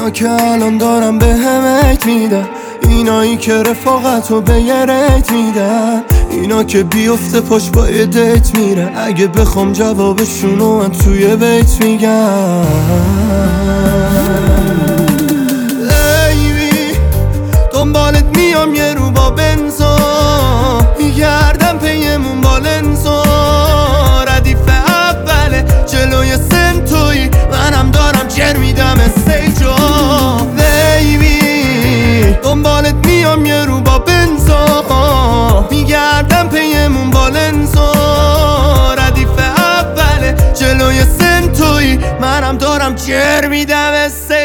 اینا که الان دارم به همت میدن، اینایی که رفاقتو به یه ریت میدن، اینا که بیفته پاش با دیت میرن. اگه بخوام جوابشونو من توی بیت میگم. ایوی دنبالت میام یه رو با بنزا، میگردم پیمون با لنزا، ردیف اوله جلوی سنتوی، منم دارم جر میدم استیجا. بیبی دنبالت میام یه رو با بنزا، میگردم پیمون با لنزا، ردیف اوله جلوی سنتوی، منم دارم جر میدم استیجا.